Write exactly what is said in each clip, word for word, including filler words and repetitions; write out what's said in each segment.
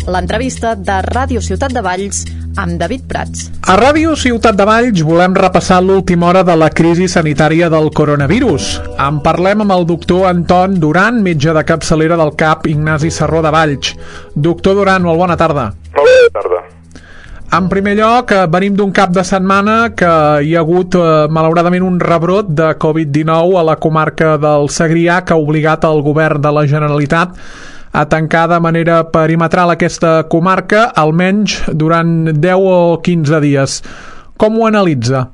l'entrevista de Ràdio Ciutat de Valls amb David Prats. A Ràdio Ciutat de Valls volem repassar l'última hora de la crisi sanitària del coronavirus. En parlem amb el doctor Anton Duran, metge de capçalera del C A P Ignasi Serró de Valls. Doctor Duran, molt bona tarda. Molt bona tarda. En primer lloc, venim d'un cap de setmana que hi ha hagut, eh, malauradament, un rebrot de covid dinou a la comarca del Segrià que ha obligat el govern de la Generalitat a tancar de manera perimetral aquesta comarca, almenys durant deu o quinze dies. Com ho analitza?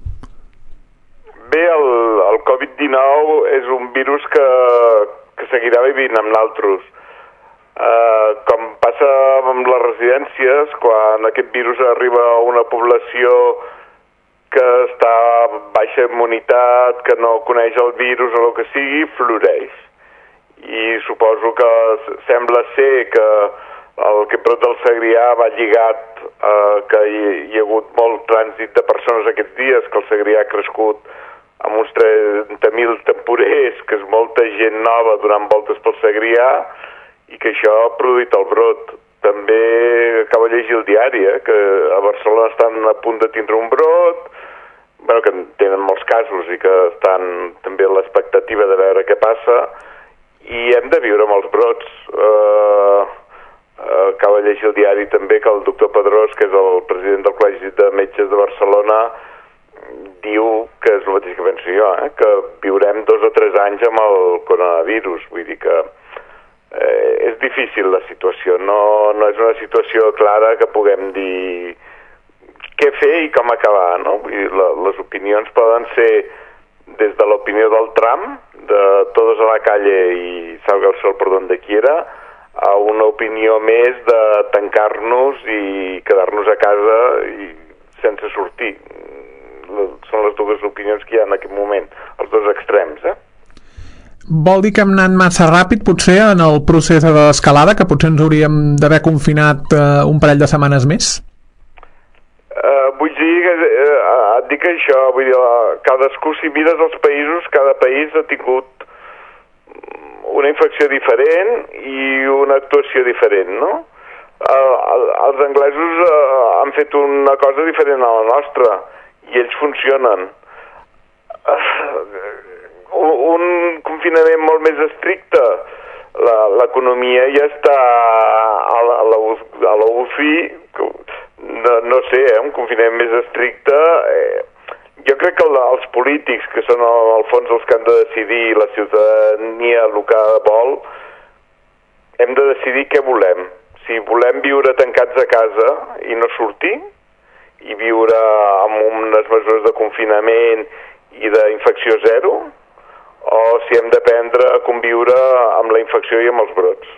Bé, el, el covid dinou és un virus que, que seguirà vivint amb nosaltres. Uh, com passa amb les residències, quan aquest virus arriba a una població que està a baixa immunitat, que no coneix el virus o el que sigui, floreix. I suposo que sembla ser que el que brot del Segrià va lligat a uh, que hi, hi ha hagut molt trànsit de persones aquests dies, que el Segrià ha crescut amb uns trenta mil temporers, que és molta gent nova donant voltes pel Segrià, i que això ha produït el brot. També acabo de llegir el diari, eh, que a Barcelona estan a punt de tindre un brot, bueno, que tenen molts casos i que estan també a l'expectativa de veure què passa, i hem de viure amb els brots. Uh, uh, acabo de llegir el diari també que el doctor Pedrós, que és el president del Col·legi de Metges de Barcelona, diu que és el mateix que penso jo, eh, que viurem dos o tres anys amb el coronavirus. Vull dir que Eh, és difícil la situació, no, no és una situació clara que puguem dir què fer i com acabar, no? Vull dir, la, les opinions poden ser des de l'opinió del Trump, de todos a la calle i salga el sol per donde quiera, a una opinió més de tancar-nos i quedar-nos a casa i sense sortir. Són les dues opinions que hi ha en aquest moment, els dos extrems, eh? Vol dir que hem anat massa ràpid, potser, en el procés de l'escalada, que potser ens hauríem d'haver confinat eh, un parell de setmanes més? Uh, vull dir que uh, et dic això, vull dir, cadascú, si mires els països, cada país ha tingut una infecció diferent i una actuació diferent, no? Uh, els anglesos uh, han fet una cosa diferent a la nostra i ells funcionen. Uh, un confinament molt més estricte, l'economia ja està a la, a la, a la U C I, no, no sé, eh, un confinament més estricte, eh, jo crec que el, els polítics, que són al, al fons els que han de decidir, la ciutadania el que vol, hem de decidir què volem. Si volem viure tancats a casa i no sortir, i viure amb unes mesures de confinament i d'infecció zero, o si hem d'aprendre a conviure amb la infecció i amb els brots.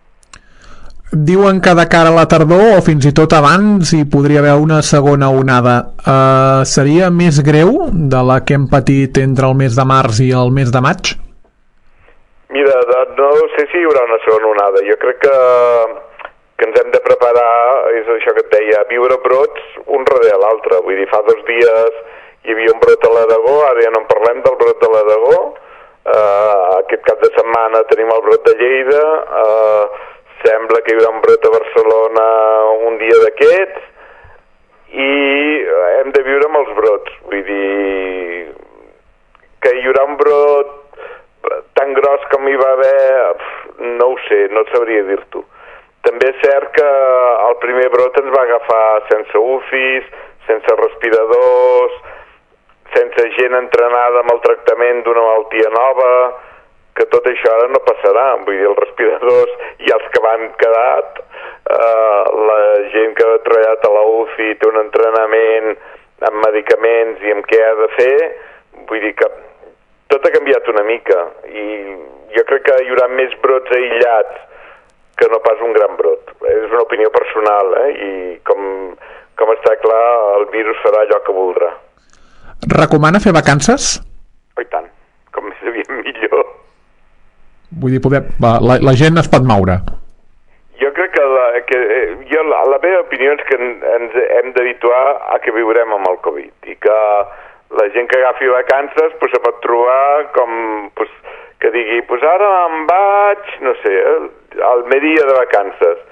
Diuen que de cara a la tardor, o fins i tot abans, hi podria haver una segona onada. Uh, seria més greu de la que hem patit entre el mes de març i el mes de maig? Mira, no sé si hi haurà una segona onada. Jo crec que, que ens hem de preparar, és això que et deia, a viure brots un darrere l'altre. Vull dir, fa dos dies hi havia un brot a l'Aragó, ara ja no en parlem del brot de l'Aragó. Uh, aquest cap de setmana tenim el brot de Lleida, uh, sembla que hi haurà un brot a Barcelona un dia d'aquests, i hem de viure amb els brots. Vull dir que hi haurà un brot tan gros com hi va haver, no ho sé, no sabria dir-t'ho. També és cert que el primer brot ens va agafar sense U C Is, sense respiradors, sense gent entrenada amb el tractament d'una malaltia nova, que tot això ara no passarà. Vull dir, els respiradors i els que van quedat, eh, la gent que ha treballat a la U C I té un entrenament amb medicaments i amb què ha de fer, vull dir que tot ha canviat una mica, i jo crec que hi haurà més brots aïllats que no pas un gran brot. És una opinió personal, eh? I com, com està clar, el virus farà allò que voldrà. Recomana fer vacances? Oh, i tant, com més aviat millor. Vull dir, poder, la, la gent es pot moure. Jo crec que, la, que jo, la, la meva opinió és que ens hem d'habituar a que viurem amb el Covid, i que la gent que agafi vacances pues, se pot trobar com pues, que digui, pues ara em vaig, no sé, al Media de vacances,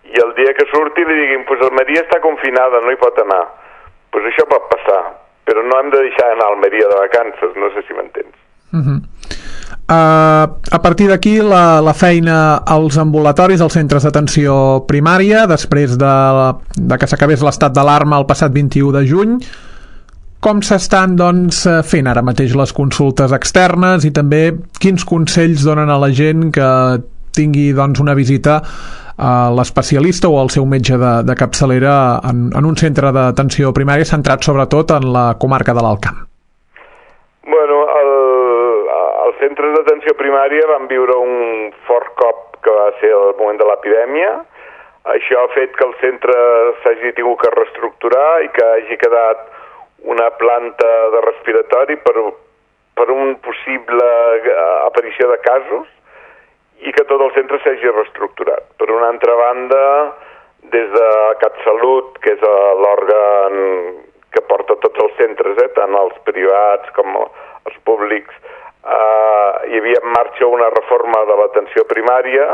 i el dia que surti li diguin pues Almeria està confinada, no hi pot anar. Pues això pot passar, però no hem de deixar anar a Almeria de vacances, no sé si m'entens. Uh-huh. Uh, a partir d'aquí la, la feina als ambulatoris, als centres d'atenció primària, després de, de que s'acabés l'estat d'alarma el passat vint-i-u de juny. Com s'estan doncs, fent ara mateix les consultes externes i també quins consells donen a la gent que tingui doncs, una visita a l'especialista o al seu metge de, de capçalera en, en un centre d'atenció primària centrat sobretot en la comarca de l'Alt Camp? Bueno, el, els centres d'atenció primària van viure un fort cop que va ser el moment de l'epidèmia. Això ha fet que el centre s'hagi tingut que reestructurar i que hagi quedat una planta de respiratori per, per un possible aparició de casos i que tot el centre s'hagi reestructurat. Per una altra banda, des de CatSalut, que és l'òrgan que porta tots els centres, eh, tant els privats com els públics, eh, hi havia en marxa una reforma de l'atenció primària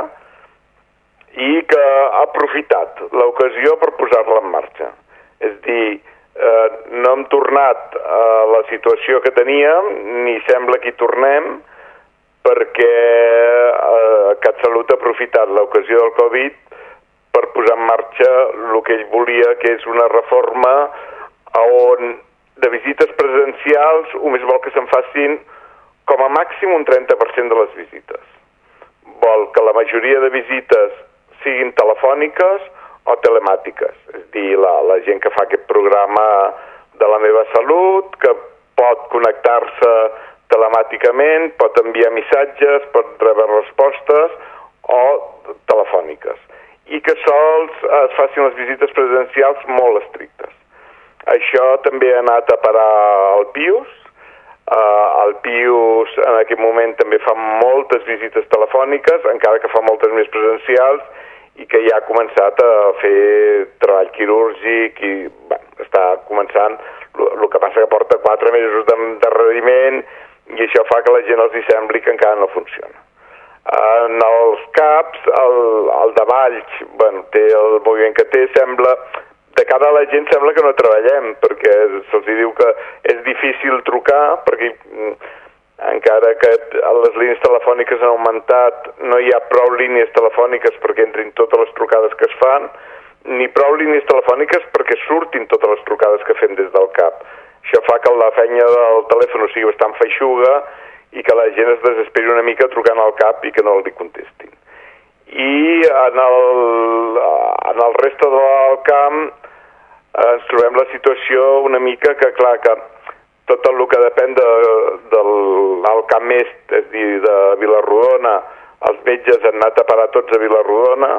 i que ha aprofitat l'ocasió per posar-la en marxa. És dir, eh, no hem tornat a la situació que teníem, ni sembla que hi tornem, perquè eh, CatSalut ha aprofitat l'ocasió del Covid per posar en marxa el que ell volia, que és una reforma on de visites presencials només vol que se'n facin com a màxim un trenta per cent de les visites. Vol que la majoria de visites siguin telefòniques o telemàtiques, és dir, la, la gent que fa aquest programa de La meva salut, que pot connectar-se telemàticament, pot enviar missatges, pot rebre respostes o telefòniques, i que sols es facin les visites presencials molt estrictes. Això també ha anat a parar al Pius. Uh, el Pius en aquest moment també fa moltes visites telefòniques, encara que fa moltes més presencials, i que ja ha començat a fer treball quirúrgic i bueno, està començant, el que passa que porta quatre mesos d'endarreriment i això fa que la gent els hi sembli que encara no funciona. En els CAPs, el, el de Valls, bueno, té el moviment que té, sembla, de cara a la gent sembla que no treballem, perquè se'ls diu que és difícil trucar, perquè encara que les línies telefòniques han augmentat, no hi ha prou línies telefòniques perquè entrin totes les trucades que es fan, ni prou línies telefòniques perquè surtin totes les trucades que fem des del CAP. Això fa que la feina del telèfon sigui bastant feixuga i que la gent es desesperi una mica trucant al CAP i que no li contestin. I en el, en el reste del camp ens trobem la situació una mica que, clar, que tot el que depèn de, del camp est, és a dir, de Vilarrodona, els metges han anat a parar tots a Vilarrodona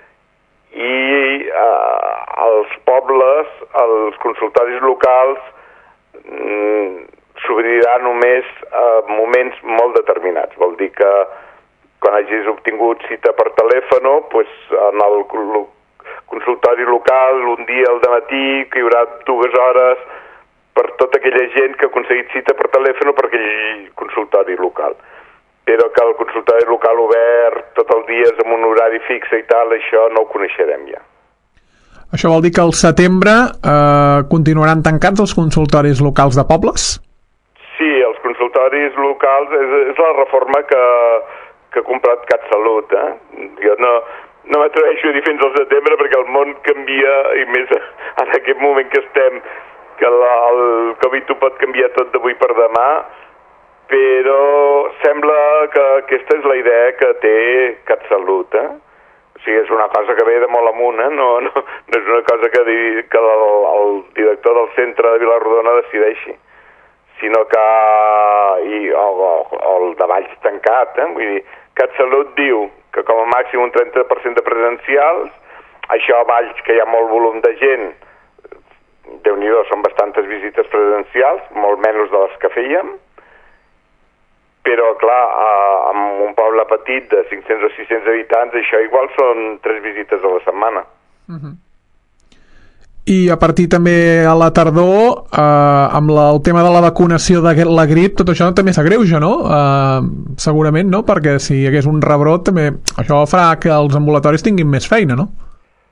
i eh, els pobles, els consultoris locals mm, s'obrirà només a moments molt determinats. Vol dir que quan hagis obtingut cita per telèfon, pues, en el consultori local, un dia al dematí, que hi haurà dues hores per tota aquella gent que ha aconseguit cita per telèfon per aquell consultori local. Però que el consultori local obert tot el dia amb un horari fixe i tal, això no ho coneixerem ja. Això vol dir que al setembre eh, continuaran tancats els consultoris locals de pobles? Sí, els consultoris locals és, és la reforma que, que ha comprat CatSalut. Eh? Jo no, no m'atreveixo a dir fins al setembre perquè el món canvia i més en aquest moment que estem, que la, el Covid ho pot canviar tot d'avui per demà, però sembla que aquesta és la idea que té CatSalut, eh? O sigui, és una cosa que ve de molt amunt, eh? No, no, no és una cosa que, di, que el, el director del centre de Vilarrodona decideixi, sinó que i, o, o, o el de Valls tancat, eh? Vull dir, CatSalut diu que com a màxim un trenta per cent de presencials, això a Valls, que hi ha molt volum de gent, Déu-n'hi-do, són bastantes visites presencials, molt menys de les que fèiem, però, clar, en un poble petit de cinc-cents o sis-cents habitants, això igual són tres visites a la setmana. Uh-huh. I a partir també a la tardor, eh, amb la, el tema de la vacunació de la grip, tot això també s'agreuja, no? Eh, segurament, no? Perquè si hi hagués un rebrot, també això farà que els ambulatoris tinguin més feina, no?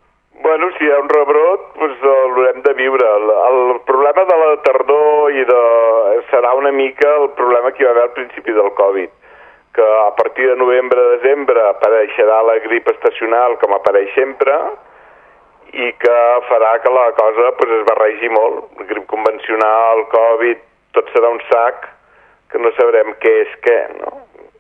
si hi ha un rebrot, doncs l'haurem de viure. El, el problema de la tardor i de... serà una mica el problema que hi va haver al principi del Covid, que a partir de novembre-desembre apareixerà la grip estacional com apareix sempre i que farà que la cosa pues, es barregi molt. La grip convencional, el Covid, tot serà un sac que no sabrem què és què, no?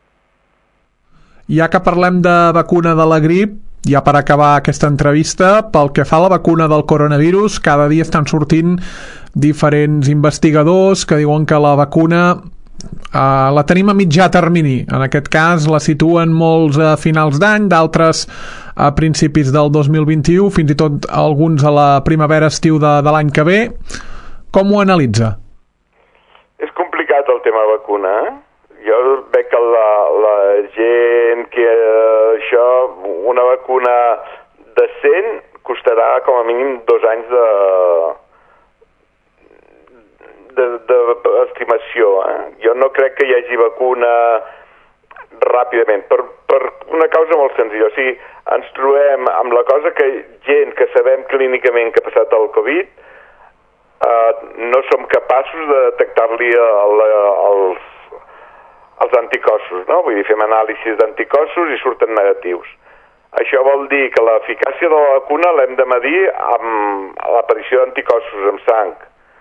Ja que parlem de vacuna de la grip, ja per acabar aquesta entrevista, pel que fa a la vacuna del coronavirus, cada dia estan sortint diferents investigadors que diuen que la vacuna eh, la tenim a mitjà termini. En aquest cas la situen molts a finals d'any, d'altres a principis del dos mil vint-i-u, fins i tot alguns a la primavera-estiu de, de l'any que ve. Com ho analitza? És complicat el tema vacuna, eh? Jo veig que la, la gent que eh, això, una vacuna decent costarà com a mínim dos anys de d'estimació. Eh? Jo no crec que hi hagi vacuna ràpidament, per, per una causa molt senzilla. O sigui, ens trobem amb la cosa que gent que sabem clínicament que ha passat el Covid eh, no som capaços de detectar-li el, els els anticossos, no? Vull dir, fem anàlisis d'anticossos i surten negatius. Això vol dir que l'eficàcia de la vacuna l'hem de medir amb l'aparició d'anticossos en sang.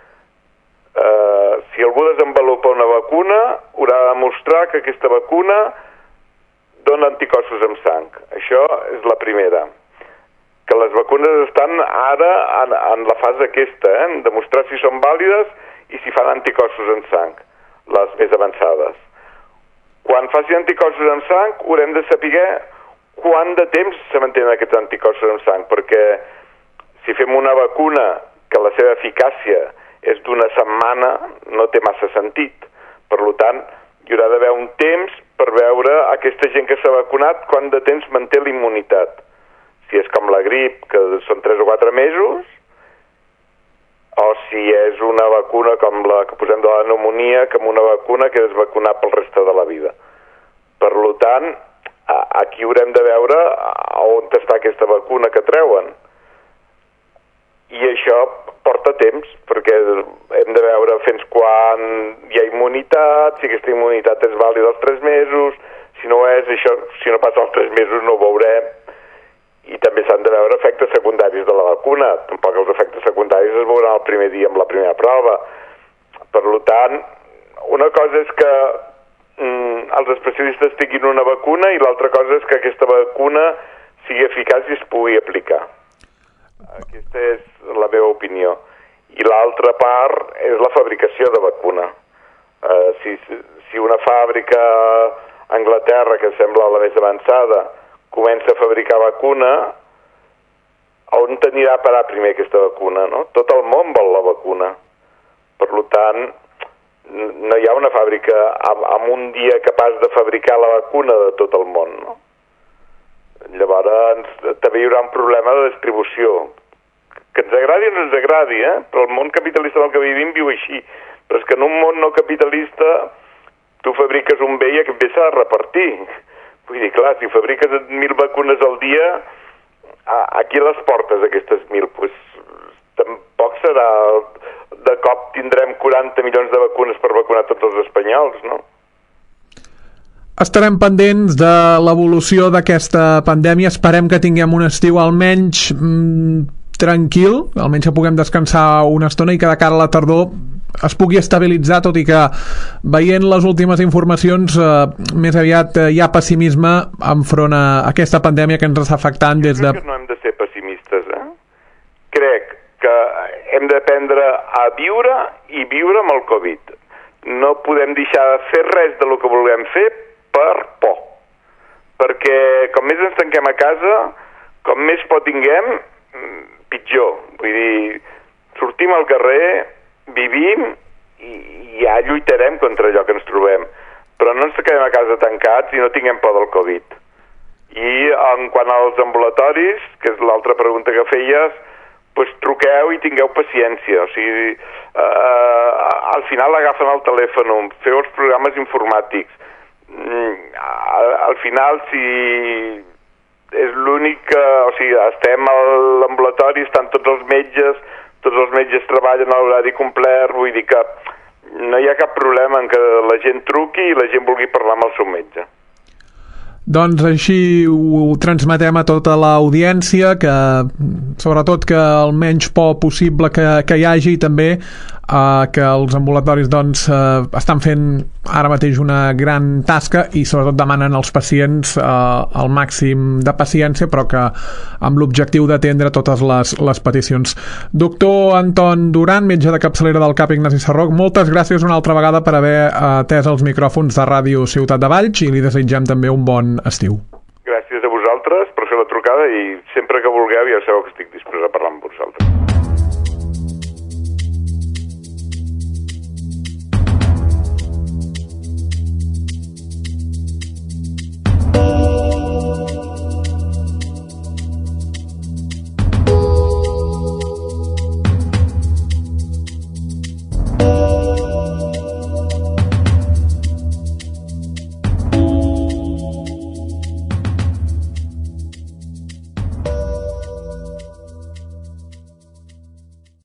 Uh, si algú desenvolupa una vacuna, haurà de demostrar que aquesta vacuna dona anticossos en sang. Això és la primera. Que les vacunes estan ara en, en la fase aquesta, eh? En demostrar si són vàlides i si fan anticossos en sang, les més avançades. Quan faci anticossos en sang, haurem de saber quant de temps se mantenen aquests anticossos en sang, perquè si fem una vacuna que la seva eficàcia és d'una setmana, no té massa sentit. Per tant, hi haurà d'haver un temps per veure aquesta gent que s'ha vacunat quant de temps manté la immunitat. Si és com la grip, que són tres o quatre mesos, o si és una vacuna com la que posem de la pneumonia, com una vacuna que és vacunar pel reste de la vida. Per tant, aquí haurem de veure on està aquesta vacuna que treuen. I això porta temps, perquè hem de veure fins quan hi ha immunitat, si aquesta immunitat és vàlida als tres mesos, si no és això, si no passa els tres mesos no ho veurem. I també s'han de veure efectes secundaris de la vacuna. Tampoc els efectes secundaris es veuran el primer dia amb la primera prova. Per tant, una cosa és que mm, els especialistes tinguin una vacuna i l'altra cosa és que aquesta vacuna sigui eficaç i es pugui aplicar. Aquesta és la meva opinió. I l'altra part és la fabricació de vacuna. Uh, si, si una fàbrica a Anglaterra, que sembla la més avançada, comença a fabricar vacuna, on anirà a parar primer aquesta vacuna, no? Tot el món vol la vacuna. Per tant, no hi ha una fàbrica en un dia capaç de fabricar la vacuna de tot el món, no? Llavors, també hi haurà un problema de distribució. Que ens agradi o no ens agradi, eh? Però el món capitalista en el que vivim viu així. Però és que en un món no capitalista tu fabriques un bé i aquest bé s'ha de repartir. Vull dir, clar, si fabriques mil vacunes al dia, aquí a les portes aquestes mil, pues, tampoc serà... De cop tindrem quaranta milions de vacunes per vacunar tots els espanyols, no? Estarem pendents de l'evolució d'aquesta pandèmia. Esperem que tinguem un estiu almenys mmm, tranquil, almenys que puguem descansar una estona i que de cara a la tardor es pugui estabilitzar, tot i que veient les últimes informacions eh, més aviat eh, hi ha pessimisme enfront a aquesta pandèmia que ens està afectant des de... Crec que no hem de ser pessimistes, eh? Crec que hem d'aprendre a viure i viure amb el Covid. No podem deixar de fer res de lo que volem fer per por. Perquè com més ens tanquem a casa, com més por tinguem, pitjor. Vull dir, sortim al carrer, vivim i ja lluitarem contra allò que ens trobem. Però no ens quedem a casa tancats i no tinguem por del Covid. I en quant als ambulatoris, que és l'altra pregunta que feies, pues truqueu i tingueu paciència. O sigui, eh, al final agafen el telèfon, feu els programes informàtics. Al, al final, si és l'únic que, o sigui, estem a l'ambulatori, estan tots els metges, tots els metges treballen a l'horari complet, vull dir que no hi ha cap problema en que la gent truqui i la gent vulgui parlar amb el seu metge. Doncs així ho transmetem a tota l'audiència, que sobretot que el menys por possible que, que hi hagi, i també eh, que els ambulatoris doncs, eh, estan fent ara mateix una gran tasca i sobretot demanen als pacients eh, el màxim de paciència, però que amb l'objectiu d'atendre totes les, les peticions. Doctor Anton Duran, metge de capçalera del CAP Ignasi Sarroc, moltes gràcies una altra vegada per haver atès els micròfons de Ràdio Ciutat de Valls i li desitgem també un bon estiu. Gràcies a vosaltres per fer la trucada i sempre que vulgueu ja sabeu que estic disposat a parlar amb vosaltres.